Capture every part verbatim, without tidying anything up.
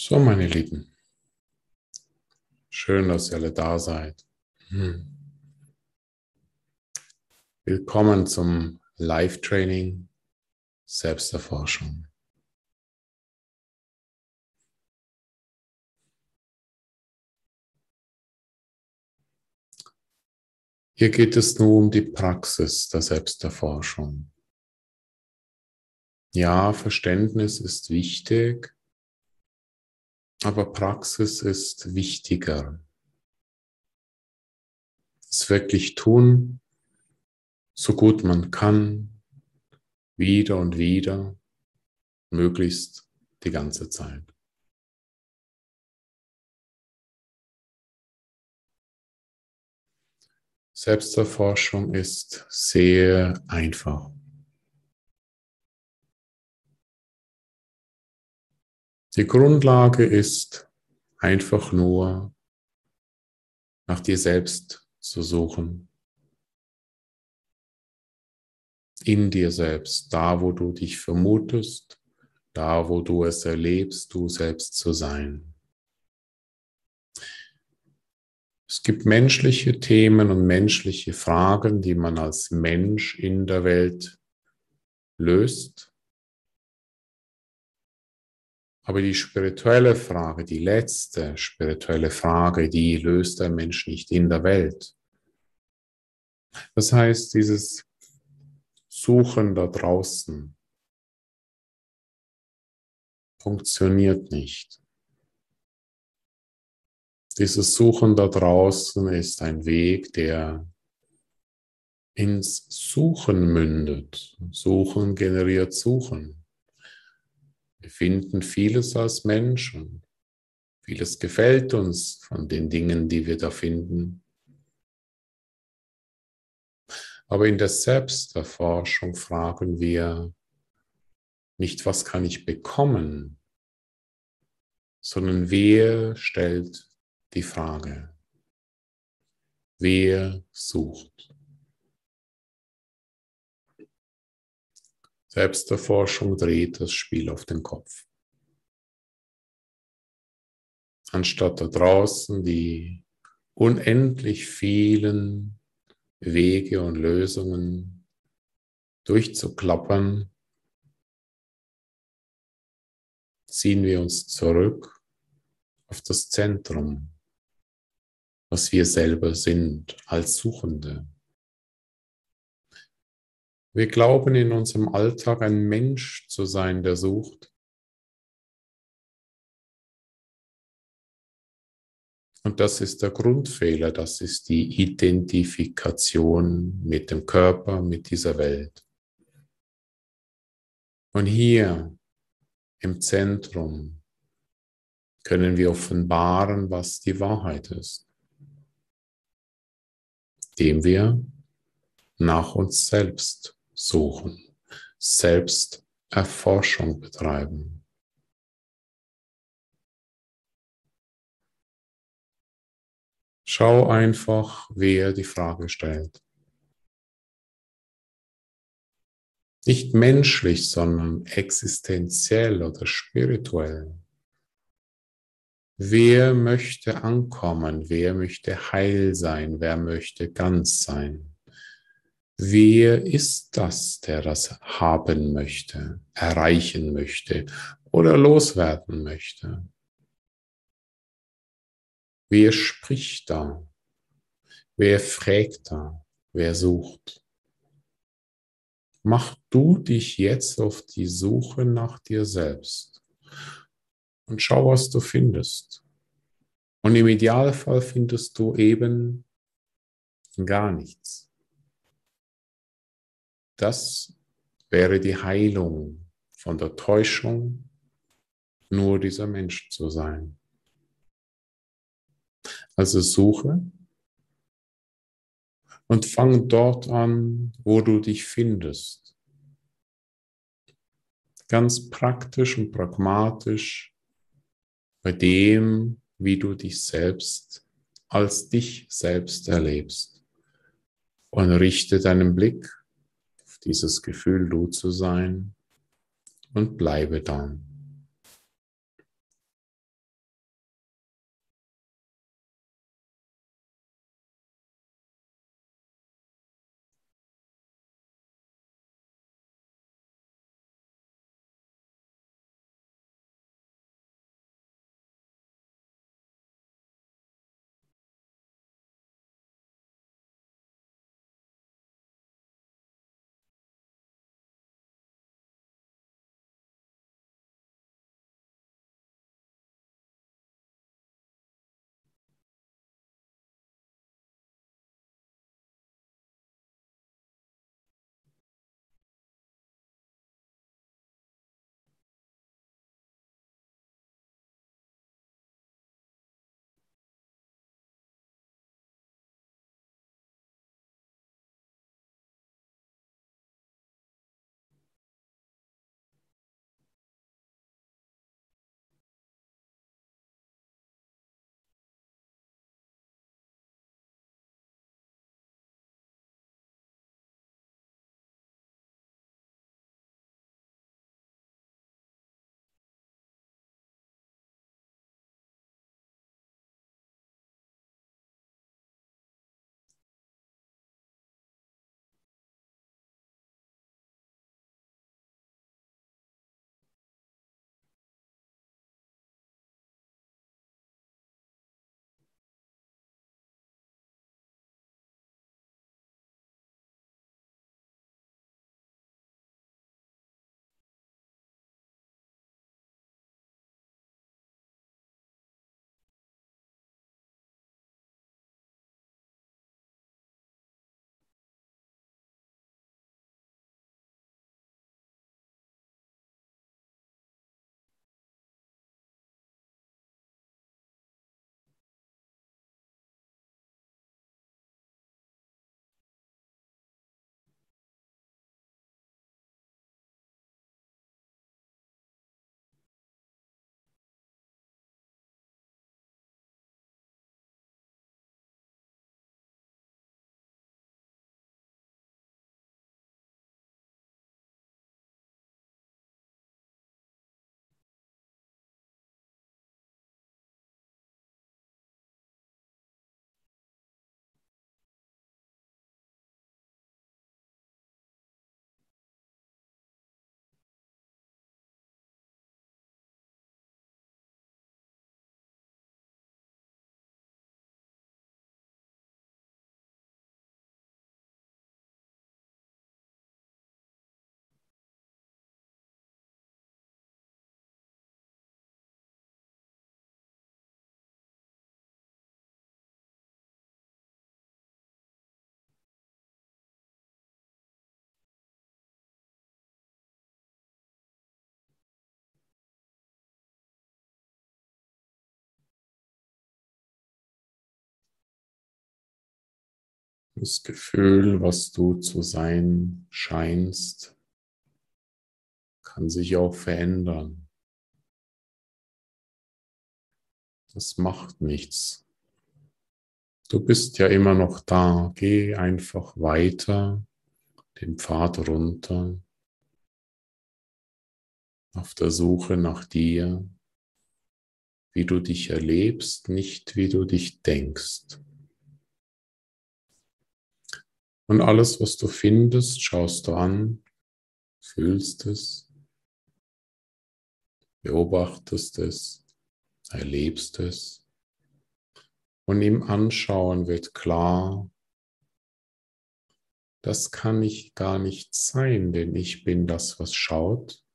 So, meine Lieben, schön, dass ihr alle da seid. Hm. Willkommen zum Live-Training Selbsterforschung. Hier geht es nur um die Praxis der Selbsterforschung. Ja, Verständnis ist wichtig, aber Praxis ist wichtiger. Es wirklich tun, so gut man kann, wieder und wieder, möglichst die ganze Zeit. Selbsterforschung ist sehr einfach. Die Grundlage ist einfach nur nach dir selbst zu suchen, in dir selbst, da wo du dich vermutest, da wo du es erlebst, du selbst zu sein. Es gibt menschliche Themen und menschliche Fragen, die man als Mensch in der Welt löst. Aber die spirituelle Frage, die letzte spirituelle Frage, die löst der Mensch nicht in der Welt. Das heißt, dieses Suchen da draußen funktioniert nicht. Dieses Suchen da draußen ist ein Weg, der ins Suchen mündet. Suchen generiert Suchen. Wir finden vieles als Menschen. Vieles gefällt uns von den Dingen, die wir da finden. Aber in der Selbsterforschung fragen wir nicht, was kann ich bekommen, sondern wer stellt die Frage? Wer sucht? Selbsterforschung dreht das Spiel auf den Kopf. Anstatt da draußen die unendlich vielen Wege und Lösungen durchzuklappern, ziehen wir uns zurück auf das Zentrum, was wir selber sind als Suchende. Wir glauben in unserem Alltag ein Mensch zu sein, der sucht. Und das ist der Grundfehler, das ist die Identifikation mit dem Körper, mit dieser Welt. Und hier im Zentrum können wir offenbaren, was die Wahrheit ist, indem wir nach uns selbst suchen, Selbsterforschung betreiben. Schau einfach, wer die Frage stellt. Nicht menschlich, sondern existenziell oder spirituell. Wer möchte ankommen? Wer möchte heil sein? Wer möchte ganz sein? Wer ist das, der das haben möchte, erreichen möchte oder loswerden möchte? Wer spricht da? Wer fragt da? Wer sucht? Mach du dich jetzt auf die Suche nach dir selbst und schau, was du findest. Und im Idealfall findest du eben gar nichts. Das wäre die Heilung von der Täuschung, nur dieser Mensch zu sein. Also suche und fang dort an, wo du dich findest. Ganz praktisch und pragmatisch bei dem, wie du dich selbst als dich selbst erlebst. Und richte deinen Blick auf dieses Gefühl, du zu sein, und bleibe dann. Das Gefühl, was du zu sein scheinst, kann sich auch verändern. Das macht nichts. Du bist ja immer noch da. Geh einfach weiter den Pfad runter auf der Suche nach dir, wie du dich erlebst, nicht wie du dich denkst. Und alles, was du findest, schaust du an, fühlst es, beobachtest es, erlebst es. Und im Anschauen wird klar, das kann ich gar nicht sein, denn ich bin das, was schaut.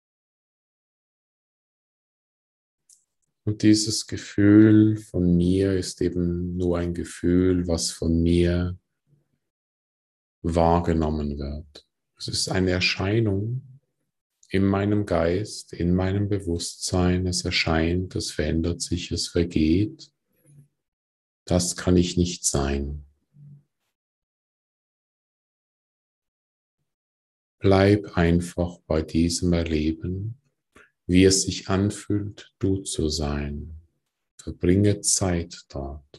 Und dieses Gefühl von mir ist eben nur ein Gefühl, was von mir wahrgenommen wird. Es ist eine Erscheinung in meinem Geist, in meinem Bewusstsein. Es erscheint, es verändert sich, es vergeht. Das kann ich nicht sein. Bleib einfach bei diesem Erleben, wie es sich anfühlt, du zu sein. Verbringe Zeit dort.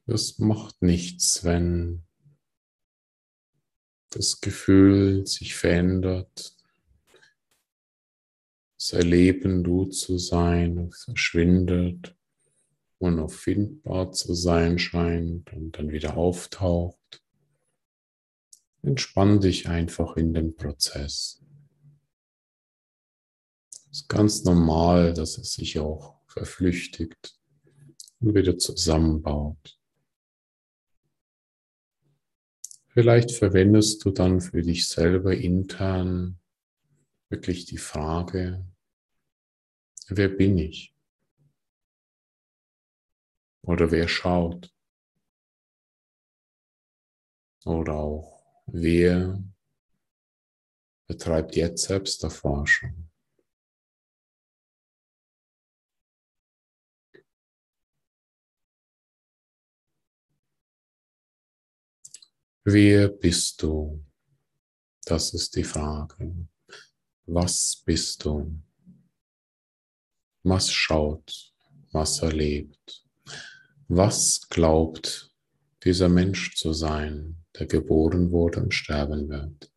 Es macht nichts, wenn das Gefühl sich verändert, das Erleben, du zu sein, verschwindet, unauffindbar zu sein scheint und dann wieder auftaucht. Entspann dich einfach in den Prozess. Es ist ganz normal, dass es sich auch verflüchtigt und wieder zusammenbaut. Vielleicht verwendest du dann für dich selber intern wirklich die Frage, wer bin ich? Oder wer schaut? Oder auch, wer betreibt jetzt Selbsterforschung? Wer bist du? Das ist die Frage. Was bist du? Was schaut? Was erlebt? Was glaubt dieser Mensch zu sein, der geboren wurde und sterben wird?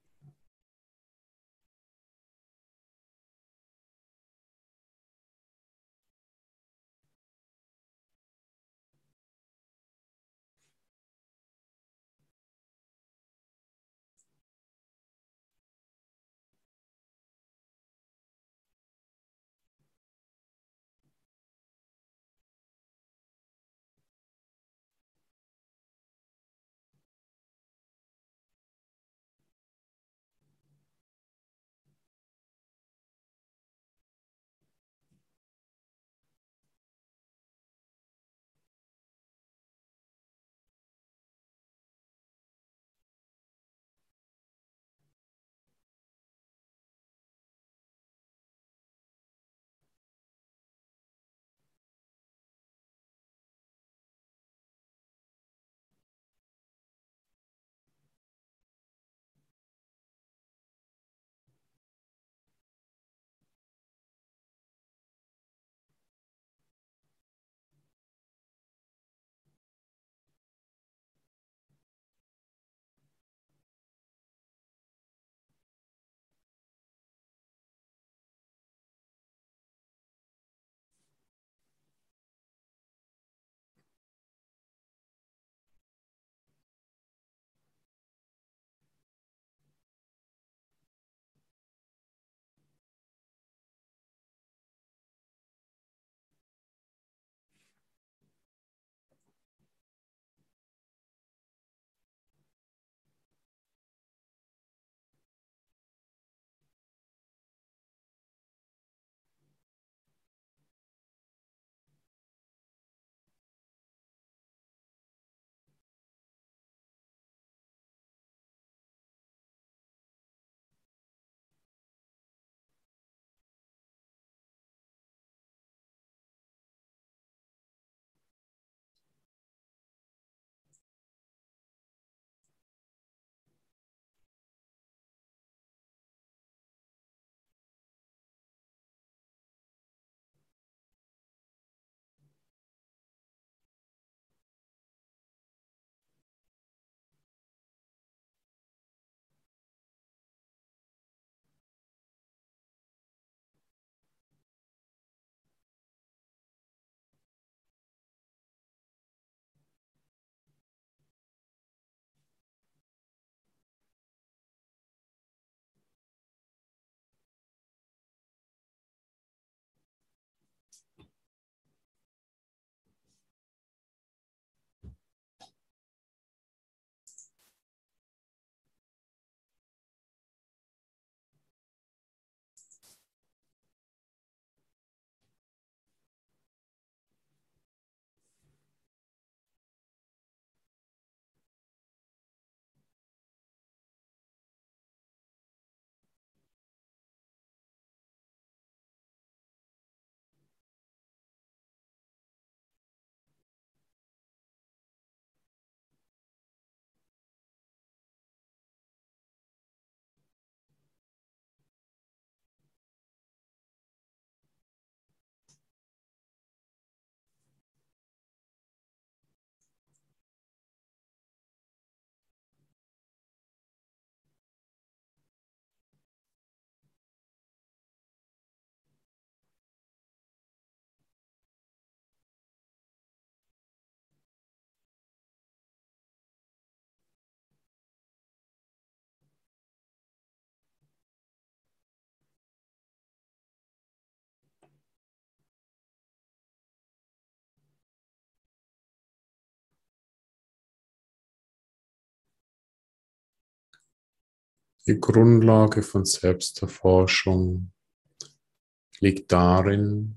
Die Grundlage von Selbsterforschung liegt darin,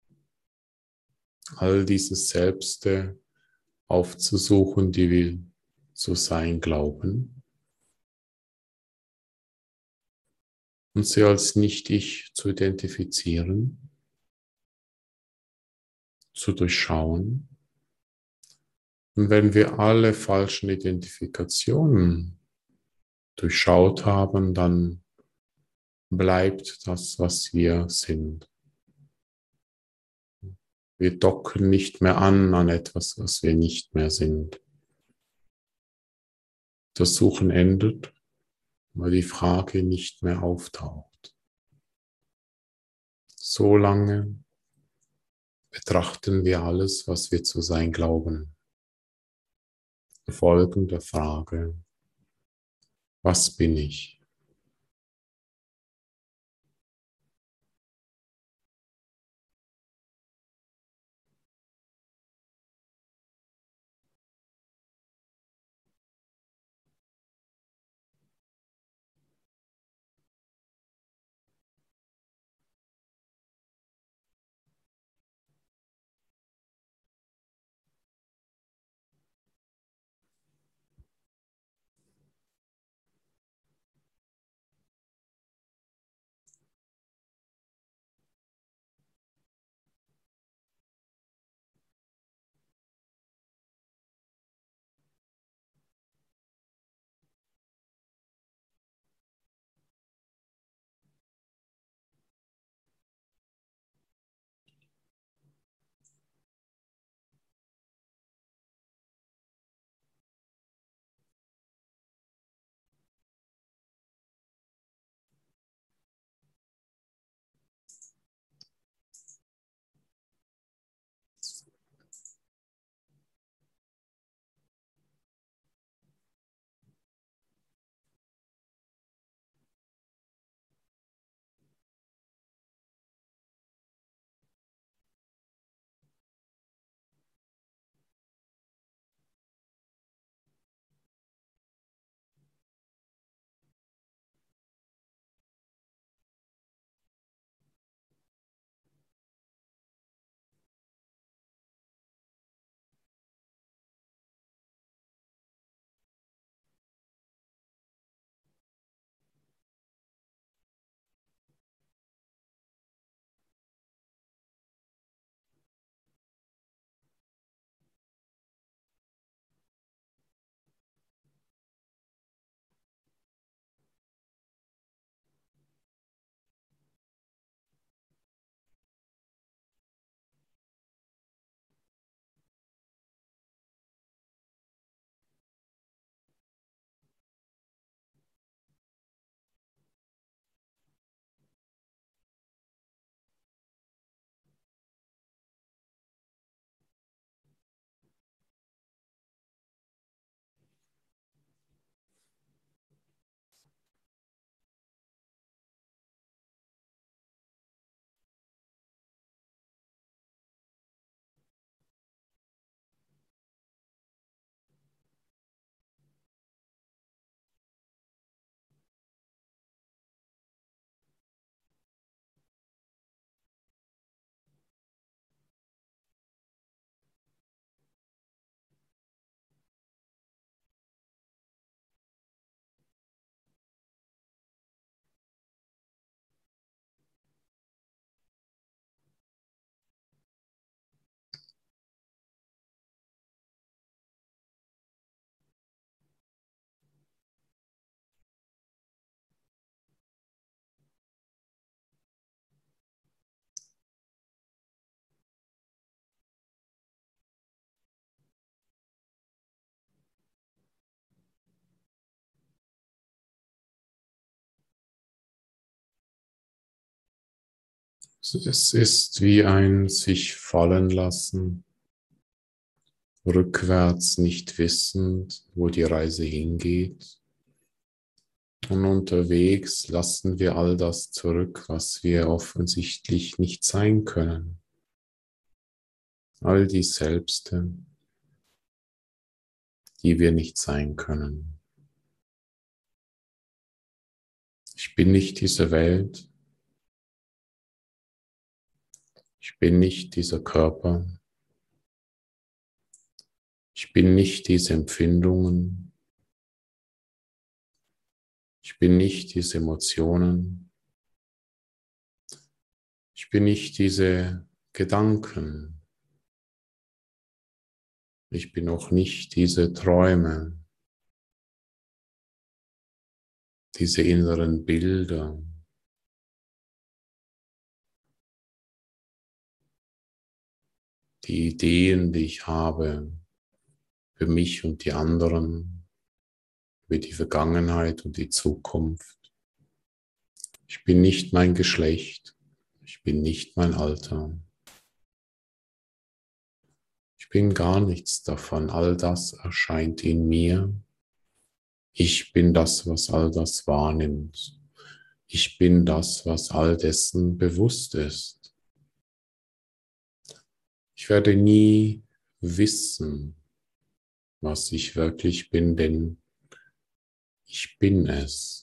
all diese Selbste aufzusuchen, die wir zu sein glauben, und sie als Nicht-Ich zu identifizieren, zu durchschauen. Und wenn wir alle falschen Identifikationen durchschaut haben, dann bleibt das, was wir sind. Wir docken nicht mehr an an etwas, was wir nicht mehr sind. Das Suchen endet, weil die Frage nicht mehr auftaucht. Solange betrachten wir alles, was wir zu sein glauben. Folgende Frage: Was bin ich? Es ist wie ein sich fallen lassen, rückwärts nicht wissend, wo die Reise hingeht. Und unterwegs lassen wir all das zurück, was wir offensichtlich nicht sein können. All die Selbste, die wir nicht sein können. Ich bin nicht diese Welt. Ich bin nicht dieser Körper. Ich bin nicht diese Empfindungen. Ich bin nicht diese Emotionen. Ich bin nicht diese Gedanken. Ich bin auch nicht diese Träume, diese inneren Bilder. Die Ideen, die ich habe für mich und die anderen, für die Vergangenheit und die Zukunft. Ich bin nicht mein Geschlecht. Ich bin nicht mein Alter. Ich bin gar nichts davon. All das erscheint in mir. Ich bin das, was all das wahrnimmt. Ich bin das, was all dessen bewusst ist. Ich werde nie wissen, was ich wirklich bin, denn ich bin es.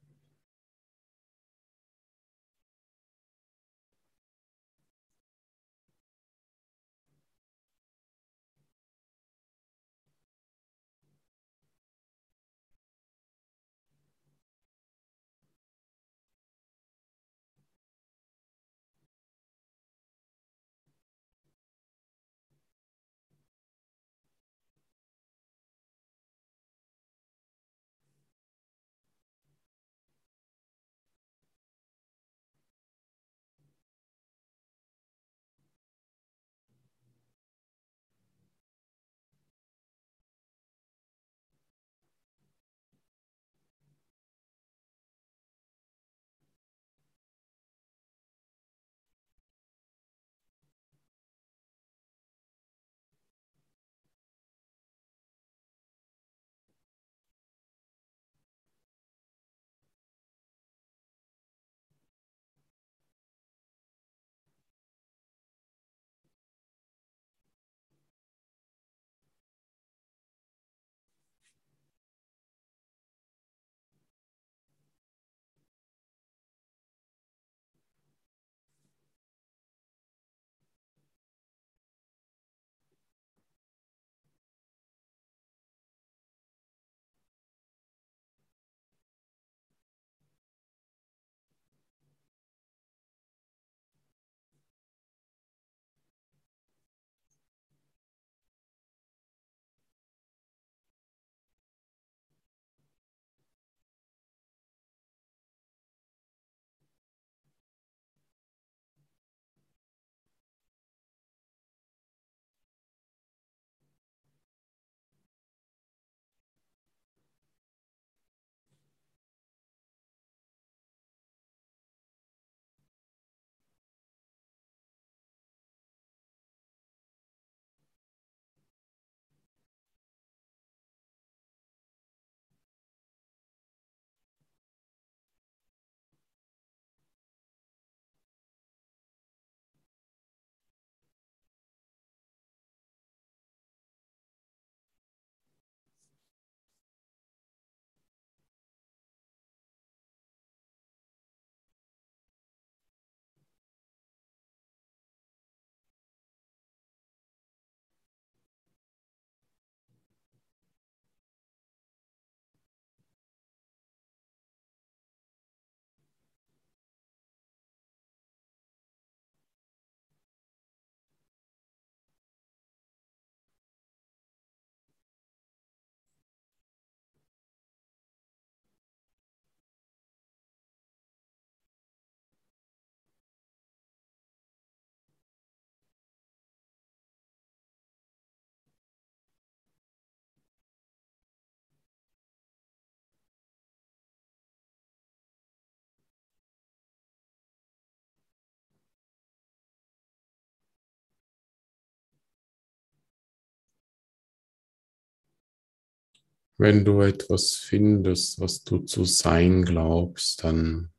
Wenn du etwas findest, was du zu sein glaubst, dann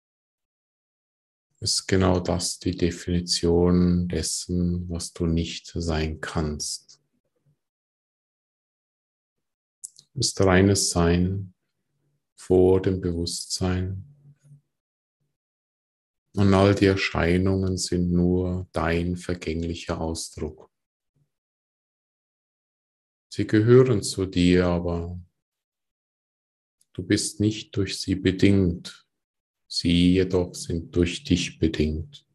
ist genau das die Definition dessen, was du nicht sein kannst. Es ist reines Sein vor dem Bewusstsein. Und all die Erscheinungen sind nur dein vergänglicher Ausdruck. Sie gehören zu dir, aber du bist nicht durch sie bedingt. Sie jedoch sind durch dich bedingt.